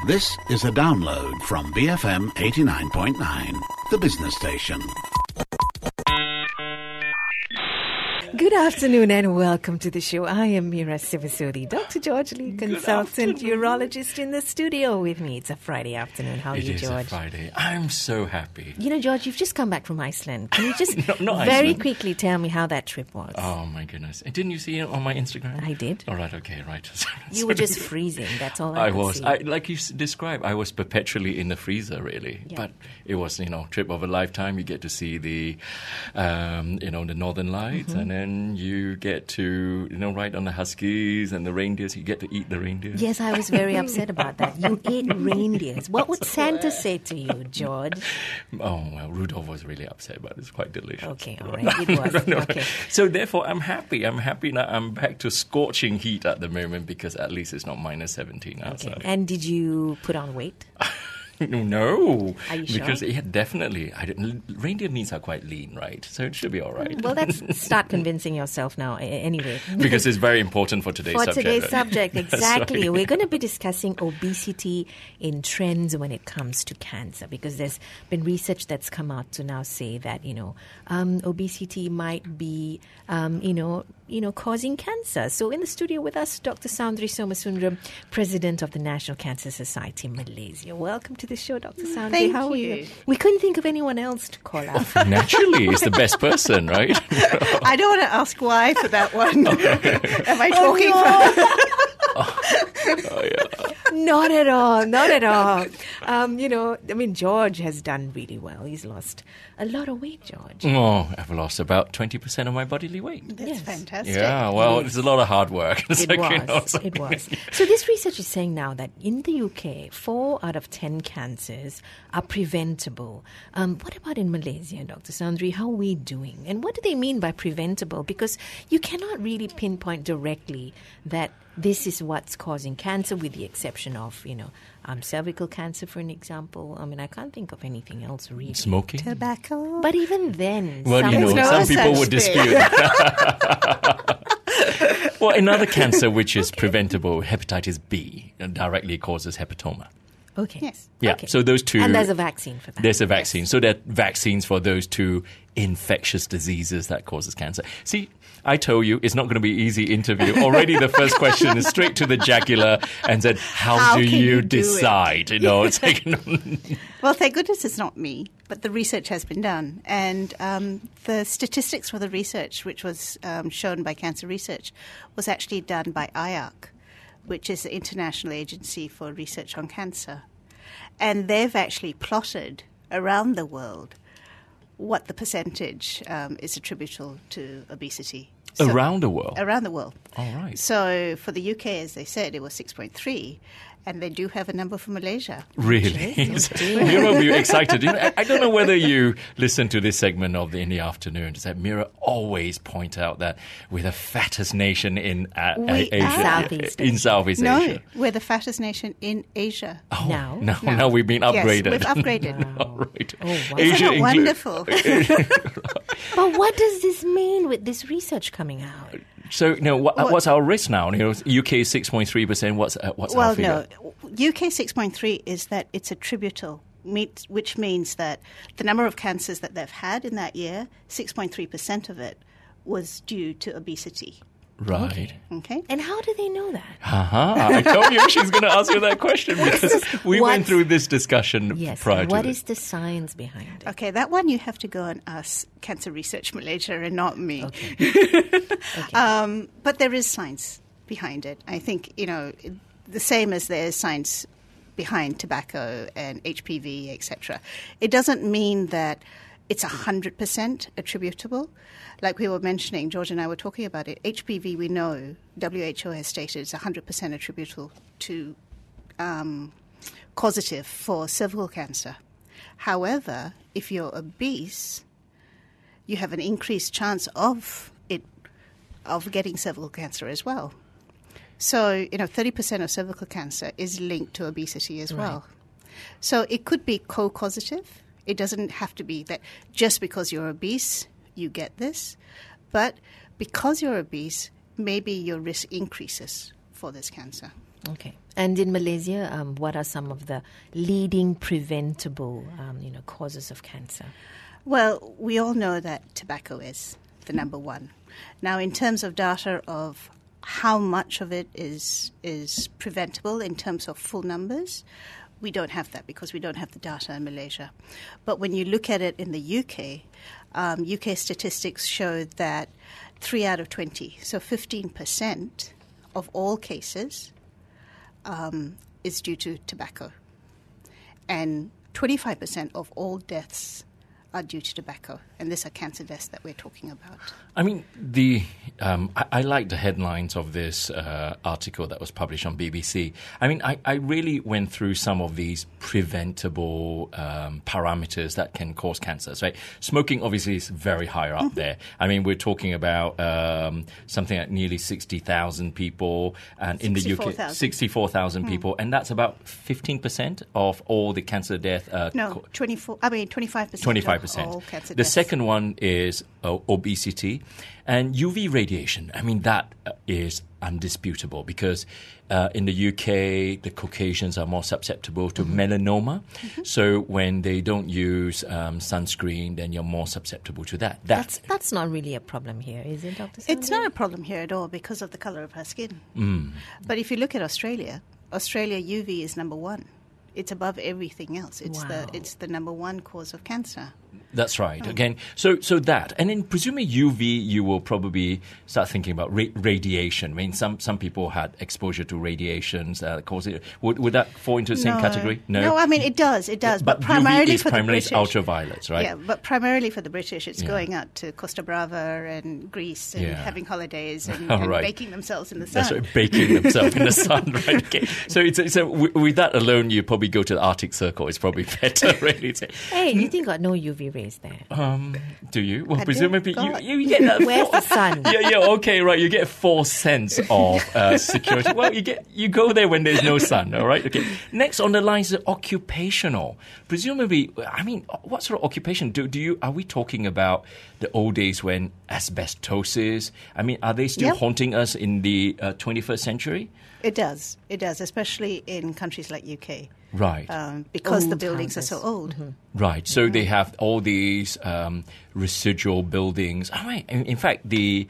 This is a download from BFM 89.9, the business station. Good afternoon and welcome to the show. I am Mira Sivasuri, Dr. George Lee, consultant urologist in the studio with me. It's a Friday afternoon. How are you, George? It is a Friday. I'm so happy. You know, George, you've just come back from Iceland. Can you just not very Iceland. quickly tell me how that trip was? Oh, my goodness. Didn't you see it on my Instagram? I did. All right, okay, right. You were just freezing. That's all I could was. see. Like you described, I was perpetually in the freezer, really. Yeah. But it was, trip of a lifetime. You get to see the, the Northern Lights, and then you get to, ride on the huskies and the reindeers. You get to eat the reindeers. Yes, I was very upset about that. You ate reindeers. What would Santa say to you, George? Oh, well, Rudolph was really upset, but it's quite delicious. Okay, all right. It was. No. Okay. So therefore, I'm happy. I'm happy now. I'm back to scorching heat at the moment because at least it's not minus 17 outside. Okay. And did you put on weight? No. Are you sure? Because definitely. Reindeer meats are quite lean, right? So it should be all right. Well, let's start convincing yourself now. Anyway. Because it's very important for today's subject. For today's subject, exactly. Right. We're going to be discussing obesity in trends when it comes to cancer, because there's been research that's come out to now say that, obesity might be, causing cancer. So in the studio with us, Dr. Soundri Somasundram, President of the National Cancer Society Malaysia. Welcome to the show, Dr. Soundri. Thank How are you. you? We couldn't think of anyone else to call out. Naturally, it's the best person, right? I don't want to ask why for that one. Am I talking Oh, yeah. Not at all. Not at all. George has done really well. He's lost a lot of weight, George. Oh, I've lost about 20% of my bodily weight. That's Yes. fantastic. Yeah, well, it's a lot of hard work. It was. So this research is saying now that in the UK, 4 out of 10 cancers are preventable. What about in Malaysia, Dr. Sandri? How are we doing? And what do they mean by preventable? Because you cannot really pinpoint directly that this is what's causing cancer, with the exception of, cervical cancer, for an example. I can't think of anything else really. Smoking? Tobacco. But even then, Well, no some people such would dispute. Well, another cancer which is preventable, hepatitis B, directly causes hepatoma. Okay. Yes. Yeah, Okay. so those two... And there's a vaccine for that. There's a vaccine. So there are vaccines for those two infectious diseases that causes cancer. See, I told you it's not going to be an easy interview. Already the first question is straight to the jugular and said, how do can you you do it?" decide? It's like... Well, thank goodness it's not me, but the research has been done. And the statistics for the research, which was shown by Cancer Research, was actually done by IARC, which is the International Agency for Research on Cancer. And they've actually plotted around the world what the percentage is attributable to obesity. So, Around the world? Around the world. All right. So for the UK, as they said, it was 6.3, and they do have a number for Malaysia. Really? You will be excited. I don't know whether you listen to this segment of In the Afternoon. Does that Mira always point out that we're the fattest nation in We Asia? are. Southeast in Southeast No, Asia. we're the fattest nation in Asia. Oh, Now? now we've been upgraded. Yes, we've upgraded. All right. Oh, wow. Isn't it inclu- wonderful? But what does this mean with this research coming out? So, what's our risk now? UK 6.3%. What's Well, our figure? no. UK 6.3 is that it's attributable, which means that the number of cancers that they've had in that year, 6.3% of it was due to obesity. Right. Okay? And how do they know that? I told you she's going to ask you that question because we went What's- through this discussion Yes. prior to What this. is the science behind it? Okay, that one you have to go and ask Cancer Research Malaysia and not me. Okay. But there is science behind it. I think, the same as there's science behind tobacco and HPV, etc. It doesn't mean that it's 100% attributable. Like we were mentioning, George and I were talking about it. HPV, we know, WHO has stated, is 100% attributable to causative for cervical cancer. However, if you're obese, you have an increased chance of getting cervical cancer as well. So, 30% of cervical cancer is linked to obesity as well. So it could be co-causative. It doesn't have to be that just because you're obese, you get this. But because you're obese, maybe your risk increases for this cancer. Okay. And in Malaysia, what are some of the leading preventable, causes of cancer? Well, we all know that tobacco is the number one. Now, in terms of data of how much of it is preventable in terms of full numbers, we don't have that because we don't have the data in Malaysia. But when you look at it in the UK, UK statistics show that 3 out of 20, so 15% of all cases is due to tobacco. And 25% of all deaths are due to tobacco. And these are cancer deaths that we're talking about. I mean, I like the headlines of this article that was published on BBC. I mean, I really went through some of these preventable parameters that can cause cancers, right? Smoking obviously is very high up there. I mean, we're talking about something like nearly 60,000 people, and in the UK, 64,000 people, and that's about 15% of all the cancer death. 25%. 25%. Of all cancer The deaths. second one is obesity and UV radiation. I mean, that is undisputable because in the UK, the Caucasians are more susceptible to melanoma. So when they don't use sunscreen, then you're more susceptible to that. That's not really a problem here, is it, Dr. Sandhu? It's not a problem here at all because of the colour of our skin. But if you look at Australia UV is number one. It's above everything else. It's the number one cause of cancer. That's right. Again, so that, and then presumably UV, you will probably start thinking about radiation. I mean, some people had exposure to radiations causing. Would that fall into the same category? No, I mean it does. But UV primarily is for primarily the British, ultraviolets, right? Yeah, but primarily for the British, it's going out to Costa Brava and Greece and having holidays and baking themselves in the sun. That's right, baking themselves in the sun, right? Okay. So with that alone, you probably go to the Arctic Circle. It's probably better, really. Hey, you think got no UV rays there? Do you? Well, I do. presumably Go on. you get that. Where's the sun? Yeah, okay, right. You get 4 sense of security. Well, you go there when there's no sun, all right? Okay. Next on the line is occupational. Presumably, I mean, what sort of occupation are we talking about the old days when asbestosis? I mean, are they still haunting us in the 21st century? It does, especially in countries like UK. Right. Because Old the buildings houses. are so old. Right. So they have all these residual buildings. All right. In fact, the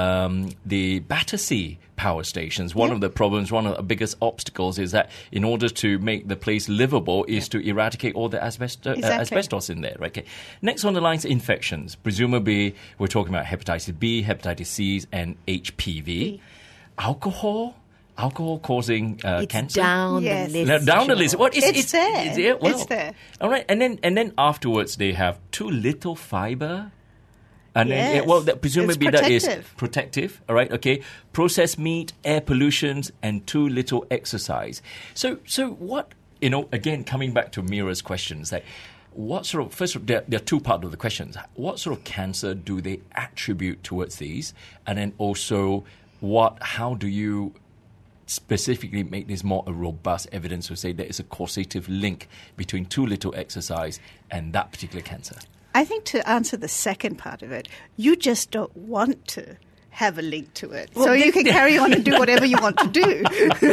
Battersea power stations, one of the problems, one of the biggest obstacles is that in order to make the place livable is to eradicate all the asbestos in there. Right? Okay. Next on the line is infections. Presumably, we're talking about hepatitis B, hepatitis C, and HPV. Alcohol causing cancer? It's down the list. Down the list. What is It's there. Well, It's there. All right, and then afterwards they have too little fiber. And Yes. then, presumably It's that is protective. protective. All right, okay. Processed meat, air pollutions, and too little exercise. So what? Again, coming back to Mira's questions, like what sort of? First, there are two parts of the questions. What sort of cancer do they attribute towards these? And then also, how do you specifically make this more a robust evidence to say there is a causative link between too little exercise and that particular cancer? I think to answer the second part of it, you just don't want to have a link to it. So you can carry on and do whatever you want to do.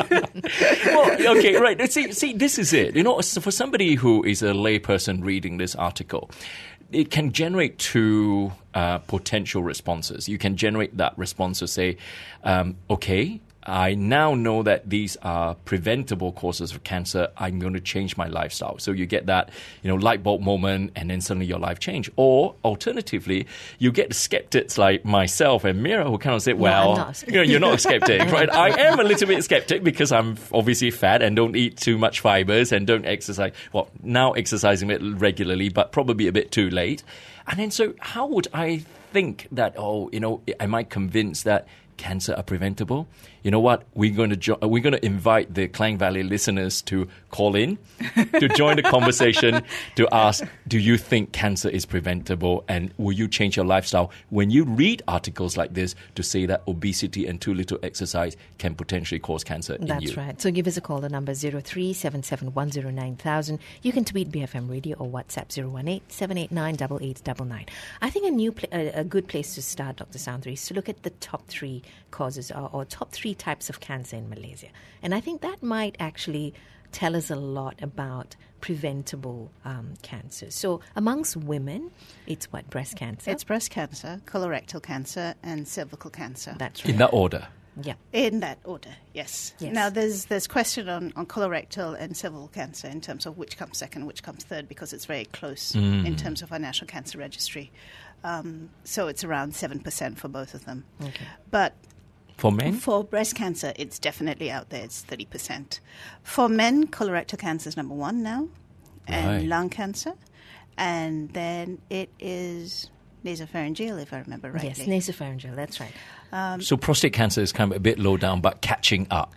Well, okay, right. See, this is it. So for somebody who is a layperson reading this article, it can generate two potential responses. You can generate that response to say, okay, I now know that these are preventable causes of cancer. I'm going to change my lifestyle. So you get that, light bulb moment, and then suddenly your life change. Or alternatively, you get skeptics like myself and Mira who kind of say, well, I'm not. you're not a skeptic, right? I am a little bit skeptic because I'm obviously fat and don't eat too much fibers and don't exercise. Well, now exercising a bit regularly, but probably a bit too late. And then so how would I think that, am I convinced that cancer are preventable? You know what? We're going to invite the Klang Valley listeners to call in to join the conversation to ask, do you think cancer is preventable, and will you change your lifestyle when you read articles like this to say that obesity and too little exercise can potentially cause cancer in you? That's right. So give us a call. The number is 03-77109,000. You can tweet BFM Radio or WhatsApp 018-789-8899. I think a good place to start, Dr. Sandhu, is to look at the top 3 causes or top 3 three types of cancer in Malaysia. And I think that might actually tell us a lot about preventable cancers. So amongst women, it's what? Breast cancer? It's breast cancer, colorectal cancer, and cervical cancer. That's right. In that order. Yeah. In that order, yes. Yes. Now, there's question on colorectal and cervical cancer in terms of which comes second, which comes third, because it's very close in terms of our National Cancer Registry. So it's around 7% for both of them. Okay. But For men? for breast cancer, it's definitely out there. It's 30%. For men, colorectal cancer is number one now, and Right. lung cancer. And then it is nasopharyngeal, if I remember rightly. Yes, nasopharyngeal, that's right. So prostate cancer is kind of a bit low down, but catching up.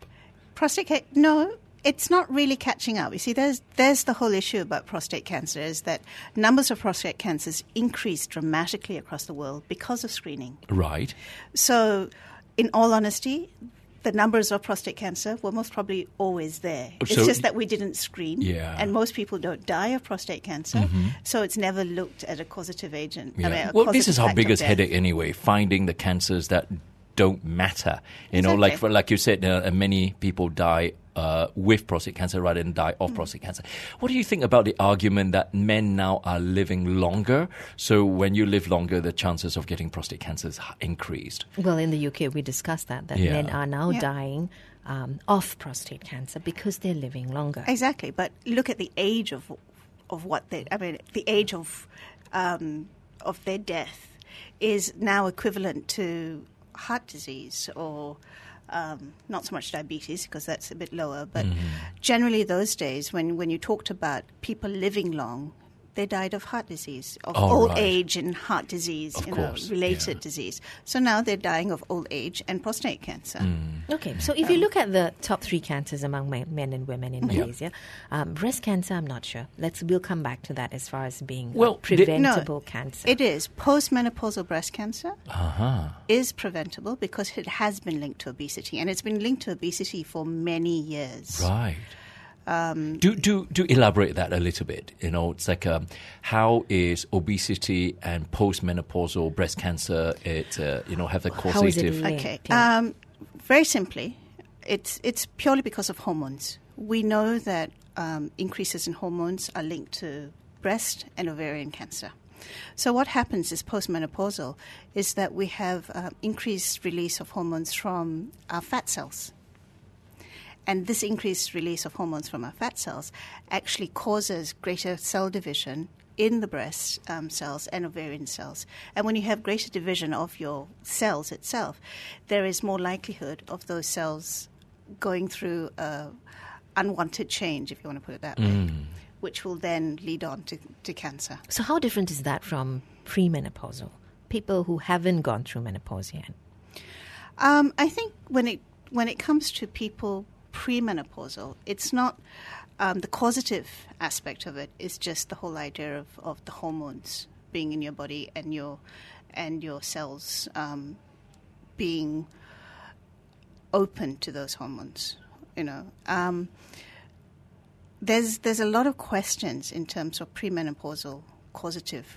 No, it's not really catching up. You see, there's the whole issue about prostate cancer is that numbers of prostate cancers increase dramatically across the world because of screening. Right. So, in all honesty, the numbers of prostate cancer were most probably always there. It's So- just that we didn't screen. Yeah. And most people don't die of prostate cancer. So it's never looked at a causative agent. Yeah. I mean, a Well, this causative is our factor of biggest death. headache anyway, finding the cancers that don't matter. You know, Exactly. like you said, many people die with prostate cancer rather than die of prostate cancer. What do you think about the argument that men now are living longer? So when you live longer, the chances of getting prostate cancer is increased. Well, in the UK, we discussed that Yeah. men are now Yeah. dying of prostate cancer because they're living longer. Exactly, but look at the age of what they. I mean, the age of their death is now equivalent to heart disease or not so much diabetes because that's a bit lower. But generally, those days when you talked about people living long, they died of heart disease, of Oh, old right. age and heart disease, Of course, related yeah. disease. So now they're dying of old age and prostate cancer. Okay, so if you look at the top three cancers among men and women in Malaysia, breast cancer, I'm not sure. We'll come back to that as far as being Well, preventable cancer. It is. Postmenopausal breast cancer Uh-huh. is preventable because it has been linked to obesity, and it's been linked to obesity for many years. Right. Do elaborate that a little bit. You know, it's like how is obesity and postmenopausal breast cancer have the How is it causative? linked? Okay. Yeah. Very simply, it's purely because of hormones. We know that increases in hormones are linked to breast and ovarian cancer. So what happens is postmenopausal is that we have increased release of hormones from our fat cells. And this increased release of hormones from our fat cells actually causes greater cell division in the breast cells and ovarian cells. And when you have greater division of your cells itself, there is more likelihood of those cells going through unwanted change, if you want to put it that way, which will then lead on to cancer. So how different is that from premenopausal? People who haven't gone through menopause yet. I think when it comes to people premenopausal, it's not the causative aspect of it is just the whole idea of the hormones being in your body and your cells being open to those hormones. You know, there's a lot of questions in terms of premenopausal causative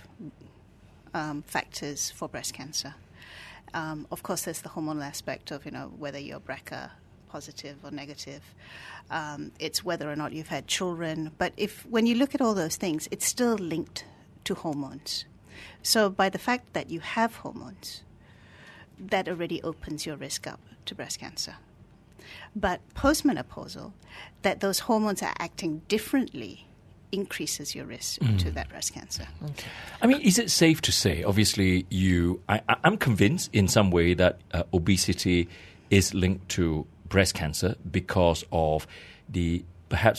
factors for breast cancer. Of course, there's the hormonal aspect of whether you're BRCA positive or negative. It's whether or not you've had children. But when you look at all those things, it's still linked to hormones. So by the fact that you have hormones, that already opens your risk up to breast cancer. But postmenopausal, that those hormones are acting differently increases your risk to that breast cancer. I mean, is it safe to say, obviously, I'm convinced in some way that obesity is linked to breast cancer because of the perhaps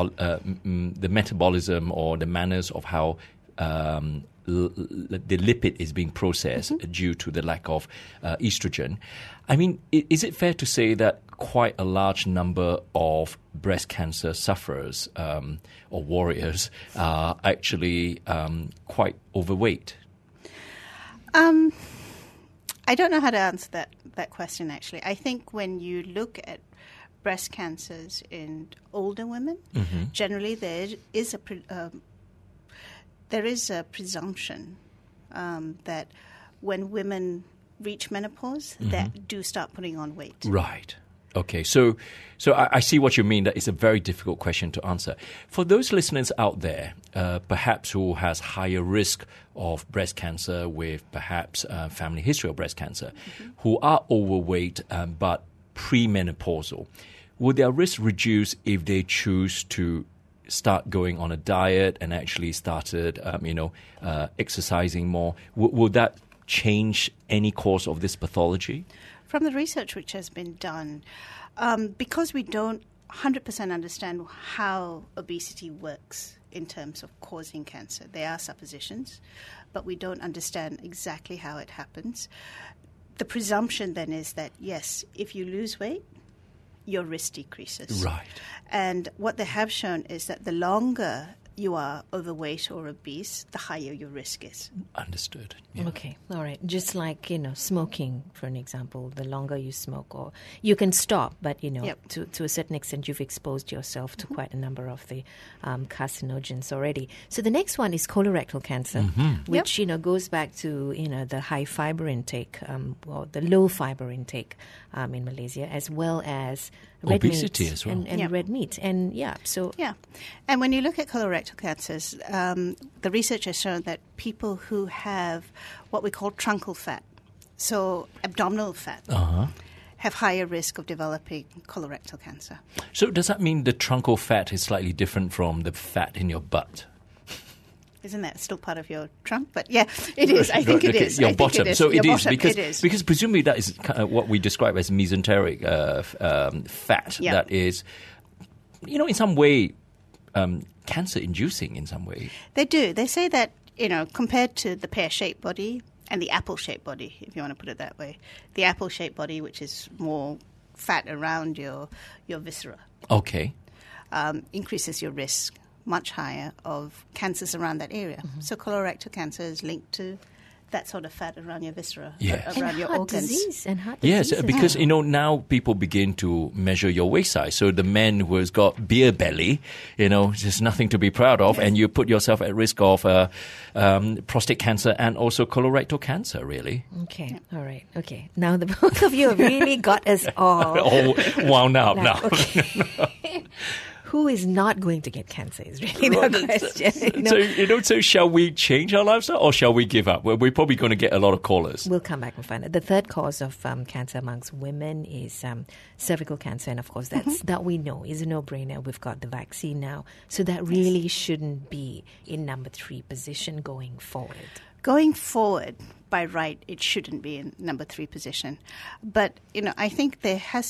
the metabolism or the manners of how the lipid is being processed due to the lack of estrogen. I mean, is it fair to say that quite a large number of breast cancer sufferers or warriors are actually quite overweight? I don't know how to answer that question, actually. I think when you look at breast cancers in older women, generally there is a presumption that when women reach menopause that do start putting on weight. Right. Okay. So I see what you mean. That it's a very difficult question to answer. For those listeners out there, perhaps who has higher risk of breast cancer with perhaps family history of breast cancer, who are overweight but premenopausal, will their risk reduce if they choose to start going on a diet and actually started, exercising more? Will that change any course of this pathology? From the research which has been done, because we don't 100% understand how obesity works in terms of causing cancer, there are suppositions, but we don't understand exactly how it happens. The presumption then is that, yes, if you lose weight, your risk decreases. Right. And what they have shown is that the longer you are overweight or obese, the higher your risk is. Understood. Yeah. Okay, all right. Just like, smoking, for an example, the longer you smoke, or you can stop, but, to a certain extent, you've exposed yourself to quite a number of the carcinogens already. So the next one is colorectal cancer, which, goes back to, the high fiber intake, or the low fiber intake in Malaysia, as well as red obesity meat as well. and red meat. And and when you look at colorectal cancers, the research has shown that people who have what we call truncal fat, so abdominal fat, have higher risk of developing colorectal cancer. So does that mean the truncal fat is slightly different from the fat in your butt? Isn't that still part of your trunk? But yeah, it is. I think it is. Your I bottom. Think it is. So your it bottom. is because presumably that is what we describe as mesenteric fat. Yeah. That is, in some way, cancer-inducing in some way. They do. They say that, compared to the pear-shaped body and the apple-shaped body, if you want to put it that way, the apple-shaped body, which is more fat around your viscera, Okay. increases your risk much higher of cancers around that area. So colorectal cancer is linked to that sort of fat around your viscera, Yes. around and your heart organs. disease and heart Yes, disease as because well. now people begin to measure your waist size. So the man who has got beer belly, there's nothing to be proud of, and you put yourself at risk of prostate cancer and also colorectal cancer. Really, Okay, all right, okay. Now the both of you have really got us all. all wound up now. Okay. Who is not going to get cancer is really the question. So shall we change our lifestyle or shall we give up? Well, we're probably going to get a lot of callers. We'll come back and find out. The third cause of cancer amongst women is cervical cancer. And, of course, that we know is a no-brainer. We've got the vaccine now. So that really shouldn't be in number 3 position going forward. Going forward, by right, it shouldn't be in number 3 position. But, I think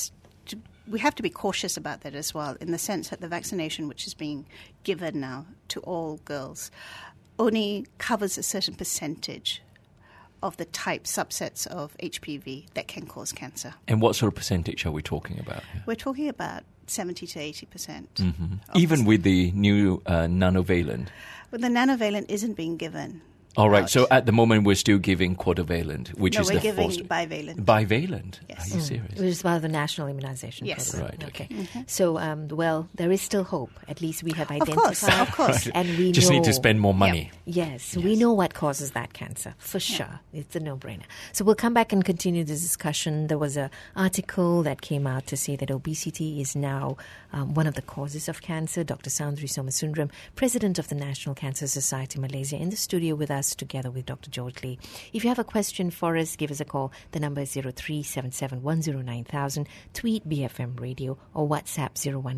we have to be cautious about that as well, in the sense that the vaccination which is being given now to all girls only covers a certain percentage of the subsets of HPV that can cause cancer. And what sort of percentage are we talking about? We're talking about 70 to 80%. Even with the new nanovalent? But the nanovalent isn't being given. All right. out. So at the moment, we're still giving quadrivalent, which No, is we're the giving first. bivalent. Bivalent? Yes. Are you serious? Which is part of the national immunization Yes. program. Right, okay. So, there is still hope. At least we have Of course, identified. of course. And we Just know. need to spend more money. Yes, we know what causes that cancer, for sure. It's a no-brainer. So we'll come back and continue this discussion. There was an article that came out to say that obesity is now one of the causes of cancer. Dr. Soundri Somasundram, President of the National Cancer Society Malaysia, in the studio with us together with Dr. George Lee. If you have a question for us, give us a call. The number is 0377109000. Tweet BFM Radio or WhatsApp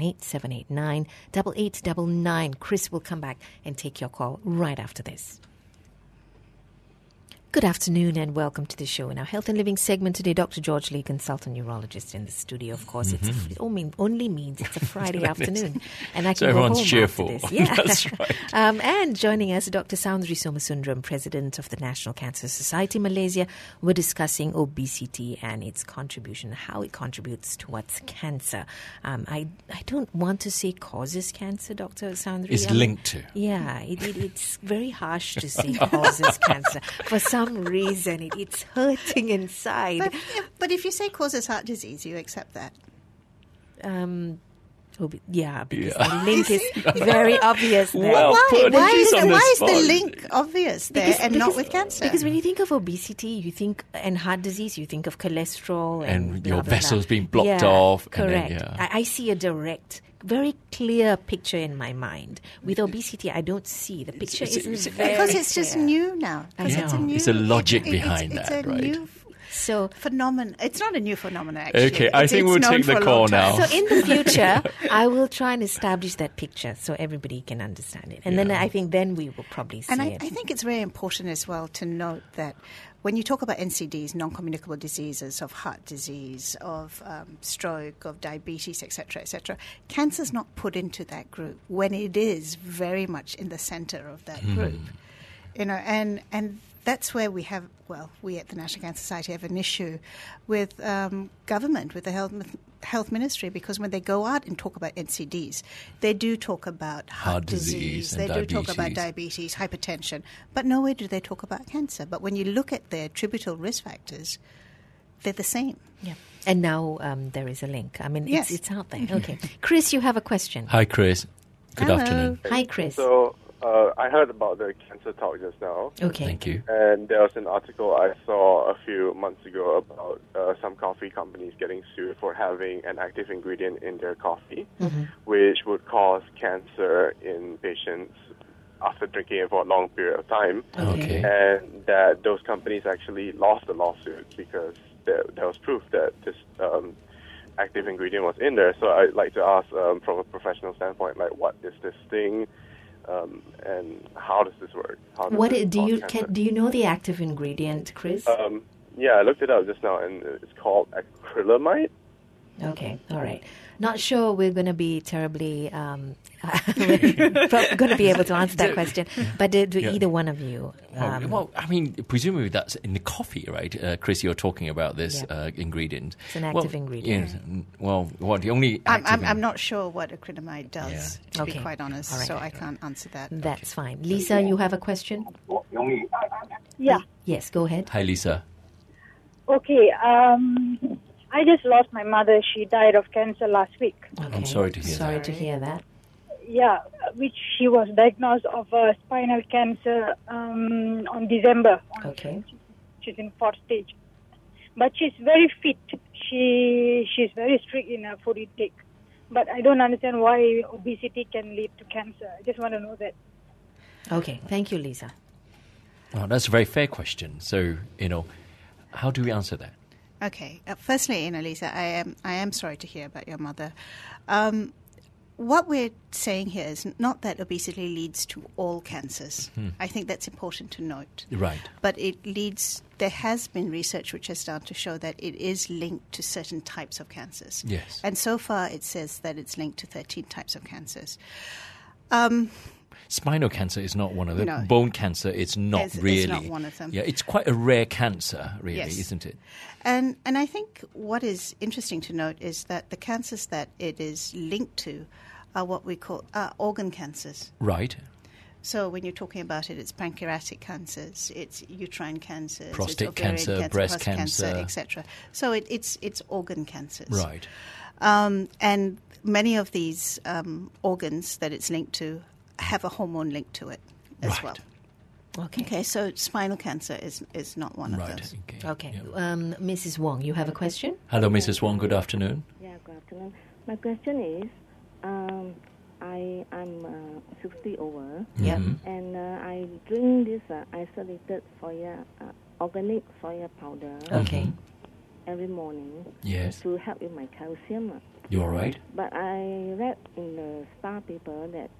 018-789-8899. Chris will come back and take your call right after this. Good afternoon and welcome to the show. In our Health and Living segment today, Dr. George Lee, consultant neurologist in the studio. Of course, it only means it's a Friday afternoon. And I can So go everyone's home cheerful. after this. Yeah. That's right. And joining us, Dr. Soundri Somasundram, President of the National Cancer Society Malaysia. We're discussing obesity and its contribution, how it contributes towards cancer. I don't want to say causes cancer, Dr. Soundri. It's linked to. Yeah, it's very harsh to say causes cancer. For some reason, it's hurting inside. But if you say causes heart disease, you accept that. Yeah, because the link is very obvious there. Well put. Why She's on the is spot. the link obvious there and not with cancer? Because when you think of obesity, you think and heart disease, you think of cholesterol And blah, your blah, blah. vessels being blocked Yeah, off, and then, Correct. yeah. I see a direct, very clear picture in my mind. With obesity, I don't see the picture. Isn't very because it's just clear. new now. Because I it's a know. new. It's a logic it's behind it's that, a right? new So phenomenon. It's not a new phenomenon, actually. Okay, I think we'll known take for the a call long time. now. So in the future, I will try and establish that picture so everybody can understand it. And then I think then we will probably see And it. I think it's very important as well to note that when you talk about NCDs, non-communicable diseases, of heart disease, of stroke, of diabetes, etc., cancer is not put into that group when it is very much in the center of that group. And that's where we have, we at the National Cancer Society have an issue with government, with the health ministry, because when they go out and talk about NCDs, they do talk about heart disease they and do talk about diabetes. diabetes, hypertension, but nowhere do they talk about cancer. But when you look at their attributable risk factors, they're the same. Yeah. And now there is a link. I mean, Yes. it's out there. Okay. Chris, you have a question. Hi, Chris. Good Hello. afternoon. Hi, Chris. So I heard about the cancer talk just now, Okay. Thank you. and there was an article I saw a few months ago about some coffee companies getting sued for having an active ingredient in their coffee, which would cause cancer in patients after drinking it for a long period of time, Okay. and that those companies actually lost the lawsuit because there was proof that this active ingredient was in there. So I'd like to ask, from a professional standpoint, like, what is this thing? And how does this work? How does What it do cause you cancer? do you know the active ingredient, Chris? Yeah, I looked it up just now, and it's called acrylamide. Okay, all right. Not sure we're going to be terribly going to be able to answer that question, but do either one of you? Well, I mean, presumably that's in the coffee, right? Chris, you're talking about this ingredient. It's an active ingredient. Yes. Well, what the only active I'm not sure what acrylamide does, to Okay. be quite honest, All right. so I can't answer that. That's fine. Lisa, you have a question? Yeah. Yes, go ahead. Hi, Lisa. Okay. I just lost my mother. She died of cancer last week. Okay. I'm sorry to hear Sorry that. to hear that. Yeah, which she was diagnosed of spinal cancer on December. Okay. She's in 4th stage. But she's very fit. She's very strict in her food intake. But I don't understand why obesity can lead to cancer. I just want to know that. Okay, thank you, Lisa. Oh, that's a very fair question. So, how do we answer that? Okay. Firstly, Lisa, I am sorry to hear about your mother. What we're saying here is not that obesity leads to all cancers. I think that's important to note. Right. But there has been research which has started to show that it is linked to certain types of cancers. Yes. And so far it says that it's linked to 13 types of cancers. Spinal cancer is not one of them. No. Bone cancer, it's not It's really. not one of them. Yeah, it's quite a rare cancer, really, Yes. isn't it? And I think what is interesting to note is that the cancers that it is linked to are what we call organ cancers. Right. So when you're talking about it, it's pancreatic cancers, it's uterine cancers, Prostate it's ovarian cancer, breast prostate cancer. etc. So it's organ cancers. Right. And many of these organs that it's linked to have a hormone linked to it as Right. well. Okay. Okay, so spinal cancer is not one of Right. those. Okay. Yeah. Mrs. Wong, you have a question? Hello, Mrs. Wong. Good afternoon. Yeah, good afternoon. My question is, I'm 60 over, Yeah. and I drink this isolated soya, organic soya powder Okay. every morning Yes. to help with my calcium. You all right? But I read in the Star paper that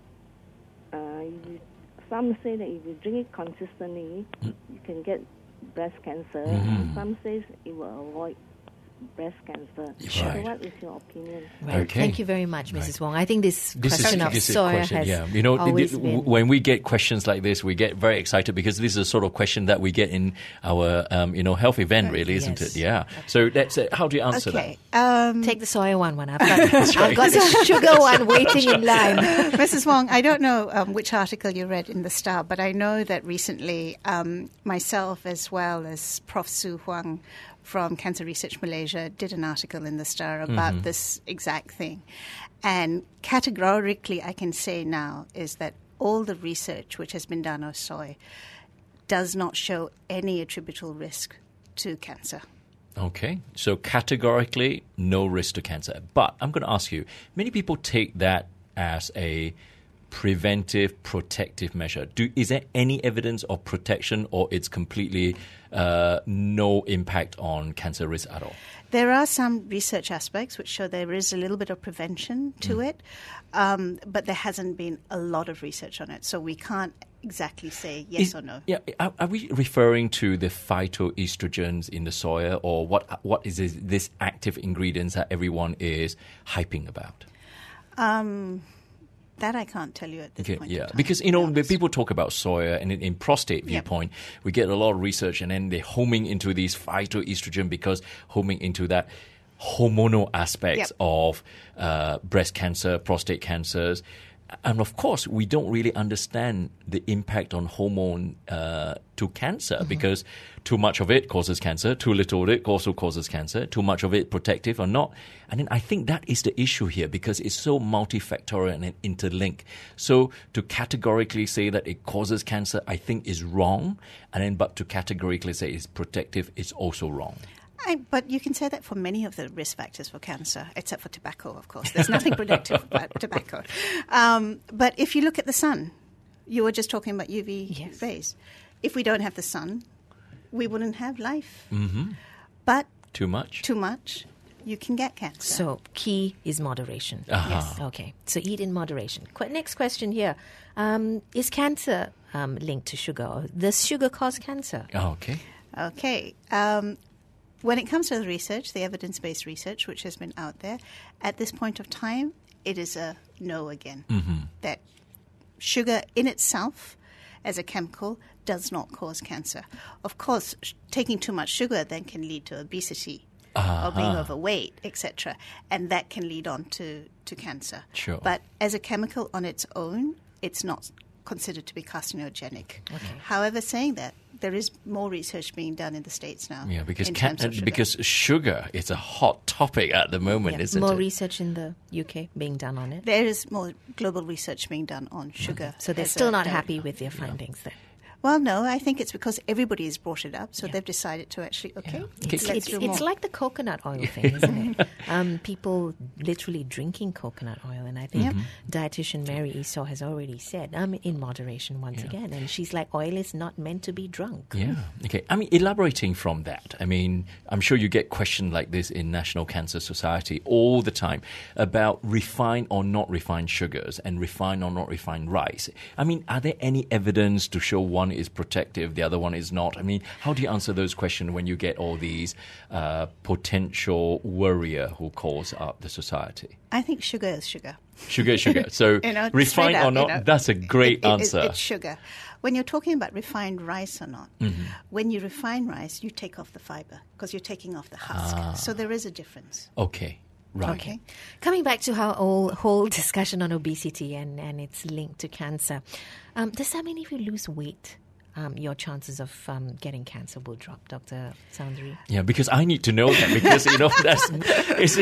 some say that if you drink it consistently, you can get breast cancer. Some says it will avoid breast cancer. So Right. what is your opinion? Right. Okay. Thank you very much, Mrs. Wong. I think this This question of is a soya question, has yeah. always been... When we get questions like this, we get very excited because this is a sort of question that we get in our, health event, really, isn't Yes. it? Yeah. So that's how do you answer Okay. Take the soya one. I've got the sugar one waiting in line. Mrs. Wong, I don't know which article you read in the Star, but I know that recently myself as well as Prof. Su Huang from Cancer Research Malaysia did an article in the Star about this exact thing. And categorically, I can say now is that all the research which has been done on soy does not show any attributable risk to cancer. Okay, so categorically, no risk to cancer. But I'm going to ask you, many people take that as a preventive, protective measure. Is there any evidence of protection, or it's completely no impact on cancer risk at all? There are some research aspects which show there is a little bit of prevention to it, but there hasn't been a lot of research on it, so we can't exactly say yes or no. Yeah, are we referring to the phytoestrogens in the soya, or what is this active ingredients that everyone is hyping about? That I can't tell you at this point. Yeah, in time, because when people talk about soya and in prostate viewpoint, we get a lot of research, and then they're homing into these phytoestrogen because homing into that hormonal aspects of breast cancer, prostate cancers. And of course, we don't really understand the impact on hormone to cancer because too much of it causes cancer, too little of it also causes cancer, too much of it protective or not. And then I think that is the issue here because it's so multifactorial and interlinked. So to categorically say that it causes cancer, I think is wrong. But to categorically say it's protective is also wrong. But you can say that for many of the risk factors for cancer, except for tobacco, of course. There's nothing protective about tobacco. But if you look at the sun, you were just talking about UV rays. If we don't have the sun, we wouldn't have life. Mm-hmm. But too much, you can get cancer. So key is moderation. Yes. Okay. So eat in moderation. Next question here. Is cancer linked to sugar? Does sugar cause cancer? Okay. When it comes to the research, the evidence-based research which has been out there, at this point of time, it is a no again. That sugar in itself, as a chemical, does not cause cancer. Of course, taking too much sugar then can lead to obesity or being overweight, etc. And that can lead on to cancer. Sure. But as a chemical on its own, it's not considered to be carcinogenic. Okay. However, saying that, there is more research being done in the States now. Yeah, because sugar is a hot topic at the moment, isn't it? More research in the UK being done on it. There is more global research being done on sugar. So they're still not happy with their findings then? Well, no, I think it's because everybody has brought it up, so they've decided to actually, let's do more. It's like the coconut oil thing, isn't it? People literally drinking coconut oil, and I think dietitian Mary Esau has already said, in moderation once again, and she's like, oil is not meant to be drunk. Yeah, okay. Elaborating from that, I'm sure you get questions like this in National Cancer Society all the time about refined or not refined sugars and refined or not refined rice. Are there any evidence to show one is protective, the other one is not? How do you answer those questions when you get all these potential warrior who calls up the society? I think sugar is sugar. Sugar is sugar. So refined or not, that's a great answer. It's sugar. When you're talking about refined rice or not, when you refine rice, you take off the fiber because you're taking off the husk. So there is a difference. Okay. Right. Okay. Coming back to our whole discussion on obesity and its link to cancer, does that mean if you lose weight, your chances of getting cancer will drop, Dr. Soundry? Yeah, because I need to know that because that's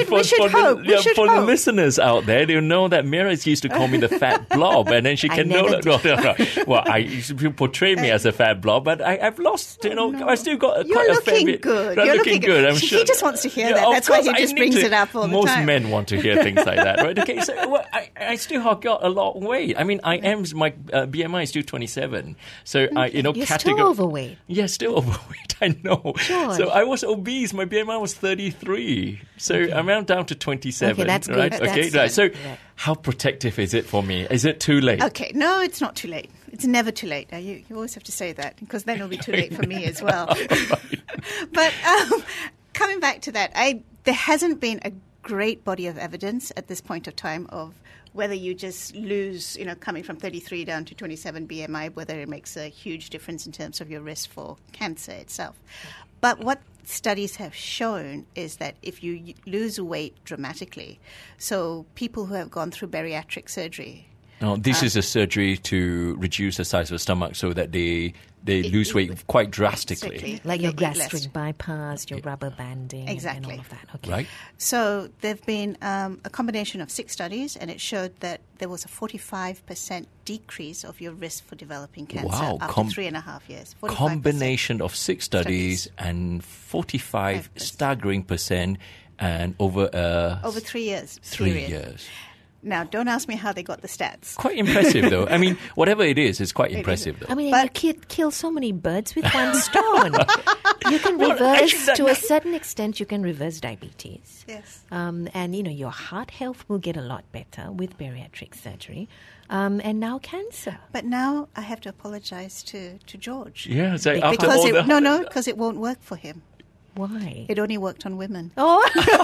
for the listeners out there, they'll know that Mira used to call me the fat blob, and then she can know that. No. Well, you portray me as a fat blob, but I've lost. I still got quite a fair bit. You're looking good. I'm sure. He just wants to hear that. That's why he just brings it up all the time. Most men want to hear things like that, right? Okay, so I still have got a lot of weight. My BMI is still 27, so. You're still overweight. Yeah, still overweight. I know. George. So I was obese. My BMI was 33. So I'm now down to 27. Okay, that's right? good. Okay, right. So how protective is it for me? Is it too late? Okay, no, it's not too late. It's never too late. You always have to say that because then it'll be too late for me as well. But coming back to that, there hasn't been a great body of evidence at this point of time of whether you just lose, coming from 33 down to 27 BMI, whether it makes a huge difference in terms of your risk for cancer itself. But what studies have shown is that if you lose weight dramatically, so people who have gone through bariatric surgery, No, this is a surgery to reduce the size of the stomach so that they lose weight quite drastically. Exactly. Like your They eat gastric less. bypass, your rubber banding, and Exactly. all of that. Okay. Right? So there have been a combination of 6 studies, and it showed that there was a 45% decrease of your risk for developing cancer Wow, after 3.5 years. 45%. Combination of 6 studies and 45 5%. staggering percent, and over Over 3 years. 3 period. years. Now, don't ask me how they got the stats. Quite impressive, though. I mean, whatever it is, it's quite impressive, though. I mean, But- you kill so many birds with one stone. You can Well, reverse, actually, to a certain extent, you can reverse diabetes. Yes. And, your heart health will get a lot better with bariatric surgery. And now cancer. But now I have to apologize to George. Yeah, it's like after Because all because it won't work for him. Why? It only worked on women. Oh,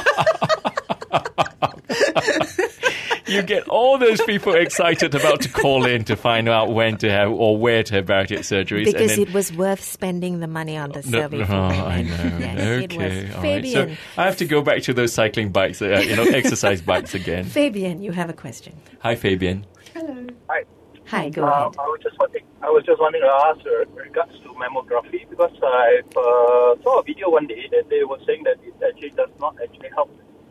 you get all those people excited about to call in to find out when to have or where to have bariatric surgeries. because and then, it was worth spending the money on the survey for I women. know. Yes, it Okay, was. all right. So Fabian, I have to go back to those cycling bikes, exercise bikes again. Fabian, you have a question. Hi, Fabian. Hi, go ahead. I was just wanting to ask regards to mammography, because I saw a video one day that they were saying that it actually does not actually help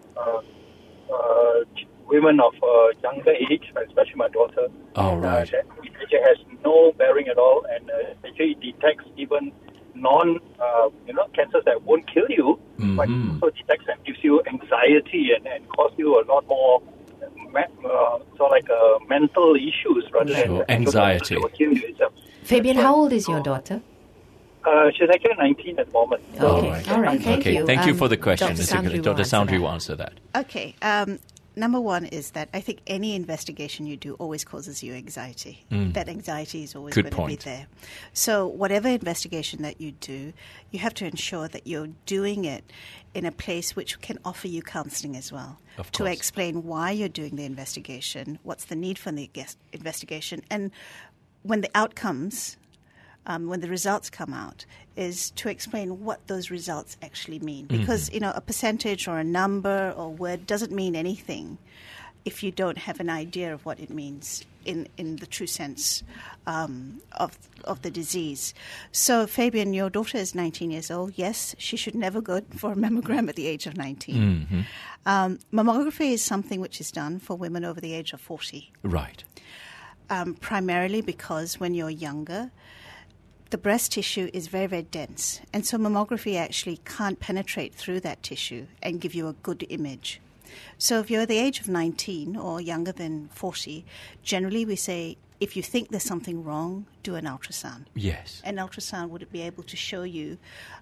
women of younger age, especially my daughter. All right. That it actually has no bearing at all, and actually detects even cancers that won't kill you, but also detects and gives you anxiety and cause you a lot more sort of like mental issues rather Sure, than anxiety. it will kill you itself. Fabian, how old is your daughter? She's actually 19 at the moment. Okay, all right, thank you. Thank you for the question. Dr. It's Sandri okay. will Dr. answer Sandri that. will answer that. Okay. Number one is that I think any investigation you do always causes you anxiety. That anxiety is always Good going to point. be there. So whatever investigation that you do, you have to ensure that you're doing it in a place which can offer you counseling as well. Of To course. explain why you're doing the investigation, what's the need for the investigation, and when the outcomes, when the results come out, is to explain what those results actually mean. Because, a percentage or a number or word doesn't mean anything if you don't have an idea of what it means in the true sense of the disease. So, Fabian, your daughter is 19 years old. Yes, she should never go for a mammogram at the age of 19. Mammography is something which is done for women over the age of 40. Right. Primarily because when you're younger, the breast tissue is very, very dense. And so mammography actually can't penetrate through that tissue and give you a good image. So if you're the age of 19 or younger than 40, generally we say, if you think there's something wrong, do an ultrasound. Yes. An ultrasound would be able to show you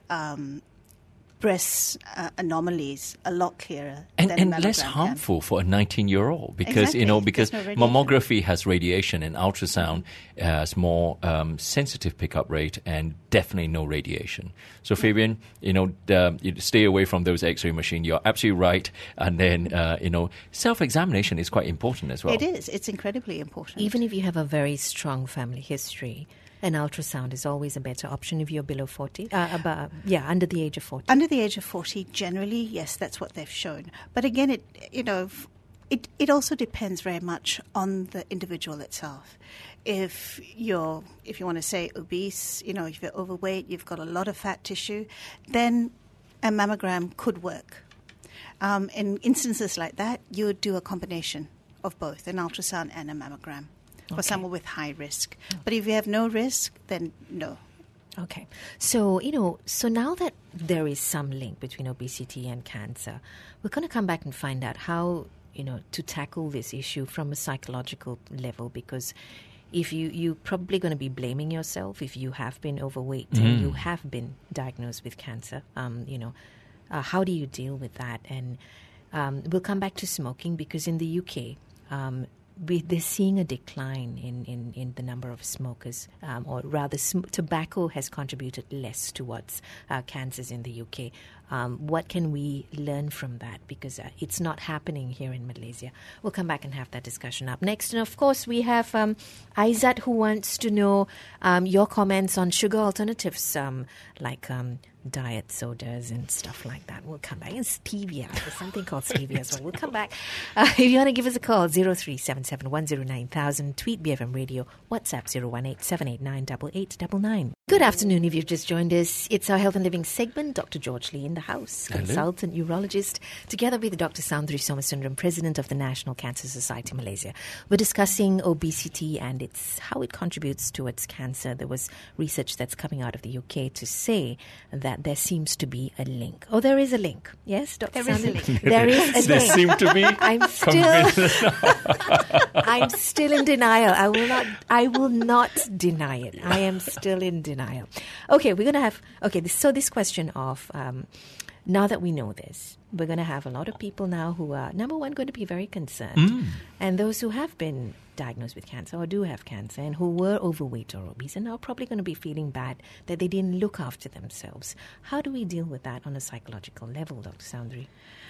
breast anomalies a lot clearer than a And mammogram less can. harmful for a 19-year-old because, Exactly. because There's no radiation. mammography has radiation and ultrasound has more sensitive pickup rate and definitely no radiation. So, Fabian, you stay away from those X-ray machines. You're absolutely right. And then, self-examination is quite important as well. It is. It's incredibly important. Even if you have a very strong family history, an ultrasound is always a better option if you're below 40, under the age of 40. Under the age of 40, generally, yes, that's what they've shown. But again, it also depends very much on the individual itself. If you want to say obese, if you're overweight, you've got a lot of fat tissue, then a mammogram could work. In instances like that, you would do a combination of both, an ultrasound and a mammogram. For someone with high risk. But if you have no risk, then no. Okay. So now that there is some link between obesity and cancer, we're going to come back and find out how, to tackle this issue from a psychological level, because if you're probably going to be blaming yourself if you have been overweight and you have been diagnosed with cancer. How do you deal with that? And we'll come back to smoking, because in the UK, they're seeing a decline in the number of smokers, or rather tobacco has contributed less towards cancers in the UK. What can we learn from that? Because it's not happening here in Malaysia. We'll come back and have that discussion up next. And of course, we have Aizat, who wants to know your comments on sugar alternatives like diet sodas and stuff like that. We'll come back. And stevia. There's something called stevia as well. We'll come back. If you want to give us a call, 0377109000, tweet BFM Radio, WhatsApp 018-789-8899. Good afternoon. If you've just joined us, it's our Health and Living segment. Dr. George Lee in the house, consultant urologist, together with Dr. Soundri Somasundram, president of the National Cancer Society Malaysia. We're discussing obesity and how it contributes towards cancer. There was research that's coming out of the UK to say that there seems to be a link. Oh, there is a link. Yes, Dr. Soundri? There is a link. There seem to be. I'm still in denial. I will not deny it. I am still in denial. Okay, we're going to have... Okay, this question of... now that we know this, we're going to have a lot of people now who are, number one, going to be very concerned. And those who have been diagnosed with cancer or do have cancer and who were overweight or obese are now probably going to be feeling bad that they didn't look after themselves. How do we deal with that on a psychological level, Dr. Soundri?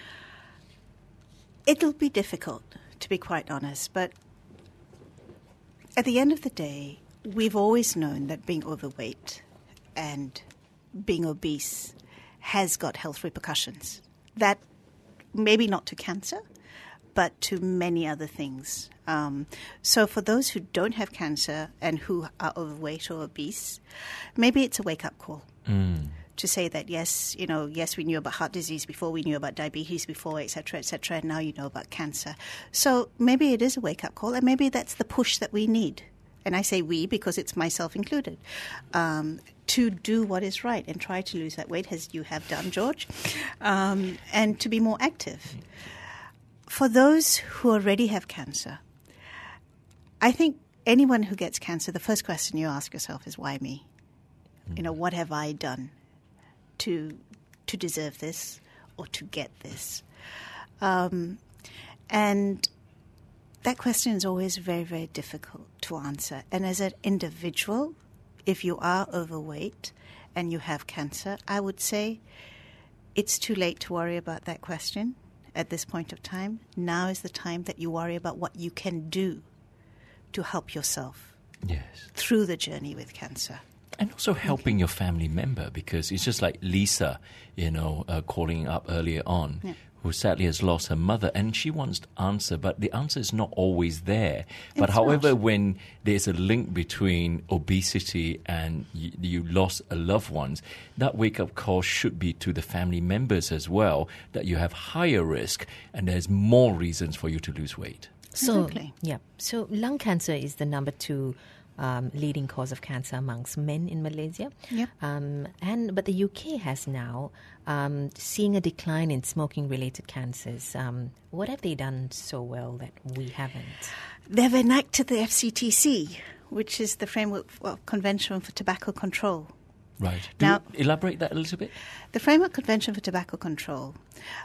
It'll be difficult, to be quite honest, but at the end of the day, we've always known that being overweight and being obese has got health repercussions. That maybe not to cancer, but to many other things. So for those who don't have cancer and who are overweight or obese, maybe it's a wake-up call to say that, yes, we knew about heart disease before, we knew about diabetes before, et cetera, and now you know about cancer. So maybe it is a wake-up call, and maybe that's the push that we need. And I say we because it's myself included, to do what is right and try to lose that weight, as you have done, George, and to be more active. For those who already have cancer, I think anyone who gets cancer, the first question you ask yourself is, why me? What have I done to deserve this or to get this? And that question is always very, very difficult to answer. And as an individual, if you are overweight and you have cancer, I would say it's too late to worry about that question at this point of time. Now is the time that you worry about what you can do to help yourself through the journey with cancer. And also helping your family member, because it's just like Lisa, calling up earlier on, who sadly has lost her mother, and she wants to answer, but the answer is not always there. But however, when there's a link between obesity and you lost a loved one, that wake-up call should be to the family members as well, that you have higher risk and there's more reasons for you to lose weight. Exactly. So lung cancer is the number 2 leading cause of cancer amongst men in Malaysia. But the UK has now seeing a decline in smoking-related cancers. What have they done so well that we haven't? They've enacted the FCTC, which is the Framework Convention for Tobacco Control. Right. Now, elaborate that a little bit. The Framework Convention for Tobacco Control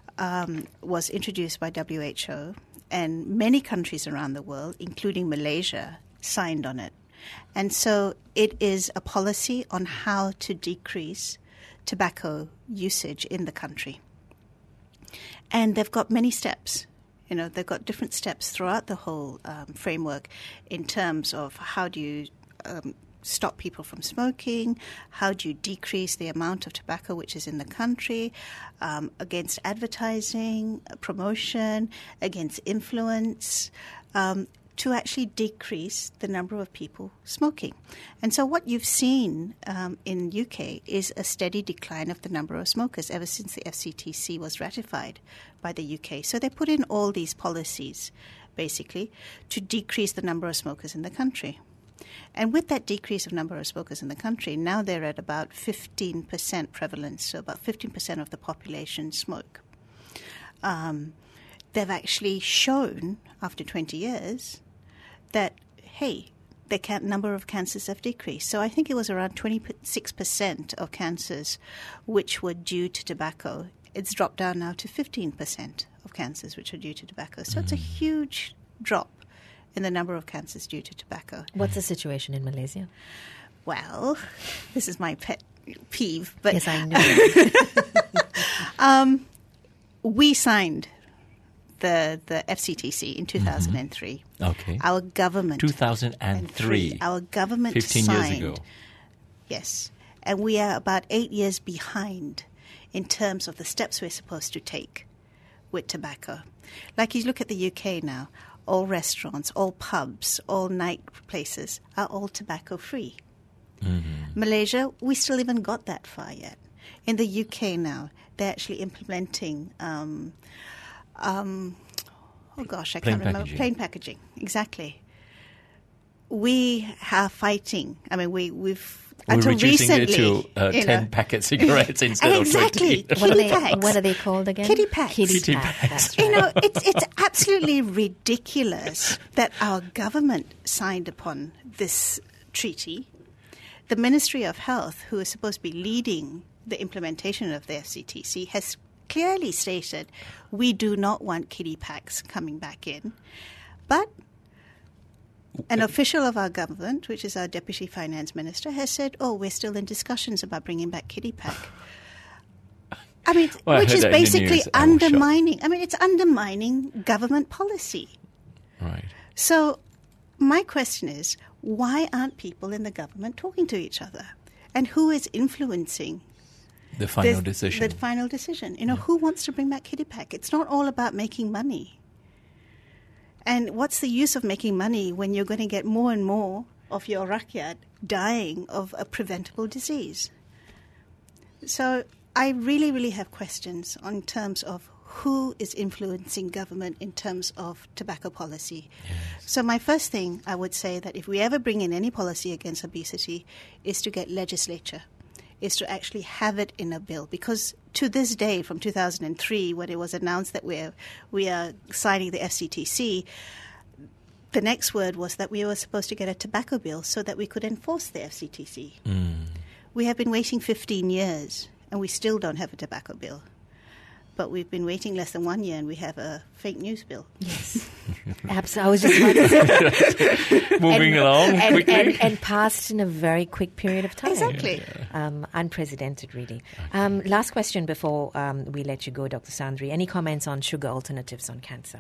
was introduced by WHO, and many countries around the world, including Malaysia, signed on it. And so it is a policy on how to decrease tobacco usage in the country. And they've got many steps. They've got different steps throughout the whole framework in terms of how do you stop people from smoking, how do you decrease the amount of tobacco which is in the country, against advertising, promotion, against influence, to actually decrease the number of people smoking. And so what you've seen in UK is a steady decline of the number of smokers ever since the FCTC was ratified by the UK. So they put in all these policies, basically, to decrease the number of smokers in the country. And with that decrease of number of smokers in the country, now they're at about 15% prevalence, so about 15% of the population smoke. They've actually shown, after 20 years, that, hey, the number of cancers have decreased. So I think it was around 26% of cancers which were due to tobacco. It's dropped down now to 15% of cancers which are due to tobacco. So it's a huge drop in the number of cancers due to tobacco. What's the situation in Malaysia? Well, this is my pet peeve. But yes, I know. We signed the FCTC in 2003. Okay. Our government. 2003. Our government 15 signed. years ago. Yes. And we are about 8 years behind in terms of the steps we're supposed to take with tobacco. Like you look at the UK now, all restaurants, all pubs, all night places are all tobacco-free. Malaysia, we still haven't got that far yet. In the UK now, they're actually implementing, I can't remember. Plain packaging, exactly. We are fighting. I mean, we've until reducing recently, it to 10 packet cigarettes instead of 20. Exactly. What are they called again? Kitty packs. Kitty packs. That's right. It's absolutely ridiculous that our government signed upon this treaty. The Ministry of Health, who is supposed to be leading the implementation of the FCTC, has clearly stated we do not want kitty packs coming back in. But an official of our government, which is our Deputy Finance Minister, has said, we're still in discussions about bringing back kitty pack. I mean, which is basically undermining. I mean, it's undermining government policy. Right. So my question is, why aren't people in the government talking to each other? And who is influencing the final decision? The final decision. Who wants to bring back kitty pack? It's not all about making money. And what's the use of making money when you're going to get more and more of your rakyat dying of a preventable disease? So I really, really have questions on terms of who is influencing government in terms of tobacco policy. Yes. So my first thing I would say that if we ever bring in any policy against obesity is to get legislature, is to actually have it in a bill. Because to this day, from 2003, when it was announced that we are signing the FCTC, the next word was that we were supposed to get a tobacco bill so that we could enforce the FCTC. We have been waiting 15 years, and we still don't have a tobacco bill. But we've been waiting less than 1 year, and we have a fake news bill. Yes. Absolutely. I was just about to say. Moving along quickly. And passed in a very quick period of time. Exactly. Unprecedented, really. Last question before we let you go, Dr. Sandri. Any comments on sugar alternatives on cancer?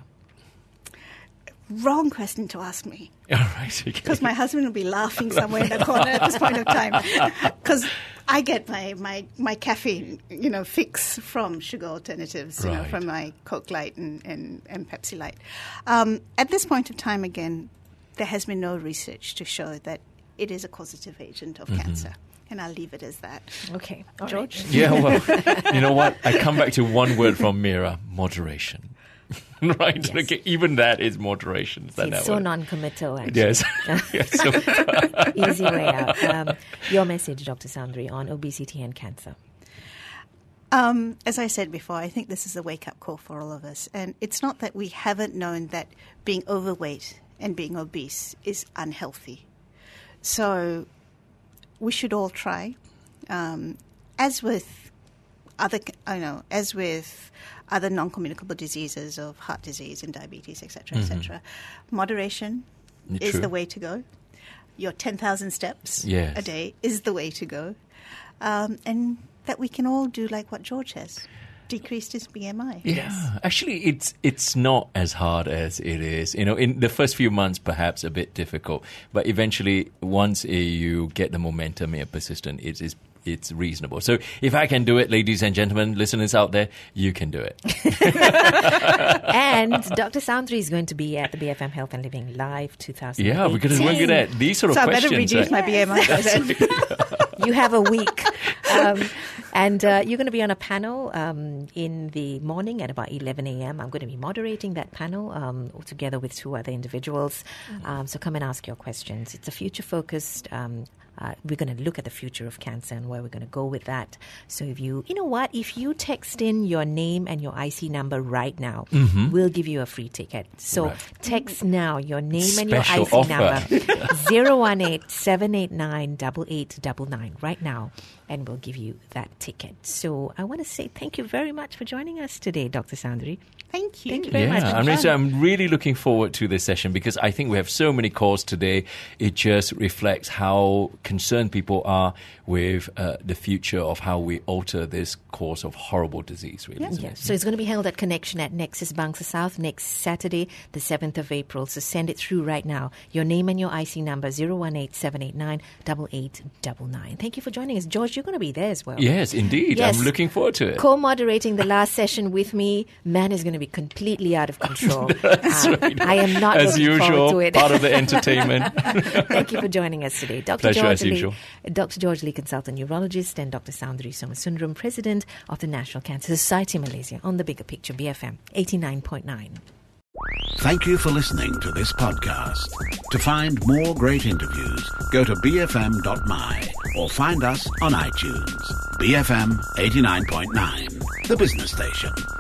Wrong question to ask me. All right. Okay. Because my husband will be laughing somewhere in the corner at this point of time. Because I get my caffeine, fix from sugar alternatives, Right. from my Coke Light and Pepsi Light. At this point of time, again, there has been no research to show that it is a causative agent of cancer. And I'll leave it as that. Okay. George? Yeah, well, you know what? I come back to one word from Mira, moderation. Right? Yes. Okay, even that is moderation. Is that It's that so word? non-committal, actually. Yes. Yes. So, Easy way out. Your message, Dr. Sandri, on obesity and cancer. As I said before, I think this is a wake-up call for all of us. And it's not that we haven't known that being overweight and being obese is unhealthy. So we should all try. As with other non-communicable diseases of heart disease and diabetes, etc., etc., moderation is True. the way to go. Your 10,000 steps Yes. a day is the way to go. And that we can all do like what George has, decreased his BMI. yeah, actually, it's not as hard as it is. In the first few months, perhaps a bit difficult, but eventually, once you get the momentum and persistent, it's reasonable. So if I can do it, ladies and gentlemen, listeners out there, you can do it. And Dr. Sandri is going to be at the BFM Health and Living Live 2018. Yeah, because we're good at these sort of So I questions. better reduce my BMI by then. You have a week. And you're going to be on a panel in the morning at about 11 a.m. I'm going to be moderating that panel together with two other individuals. So come and ask your questions. It's a future-focused we're going to look at the future of cancer and where we're going to go with that. So if you text in your name and your IC number right now, we'll give you a free ticket. So text now your name and your Special IC offer. number 018-789-8899 right now, and we'll give you that ticket. So I want to say thank you very much for joining us today, Dr. Sandri. Thank you. Thank you very much. I'm really looking forward to this session because I think we have so many calls today. It just reflects how concerned people are with the future of how we alter this course of horrible disease, really. isn't it? Yes. So it's going to be held at Connection at Nexus Bangsa South next Saturday, the 7th of April. So send it through right now. Your name and your IC number, 018-789-8899. Thank you for joining us. George, you're going to be there as well. Yes, indeed. Yes. I'm looking forward to it. Co-moderating the last session with me, man is going to be completely out of control. Right. I am not as looking forward usual, to it. part of the entertainment. Thank you for joining us today. Pleasure as usual. Dr. George Lee, consultant neurologist, and Dr. Soundri Somasundaram, president of the National Cancer Society Malaysia, on The Bigger Picture, BFM 89.9. Thank you for listening to this podcast. To find more great interviews, go to bfm.my or find us on iTunes. BFM 89.9, the business station.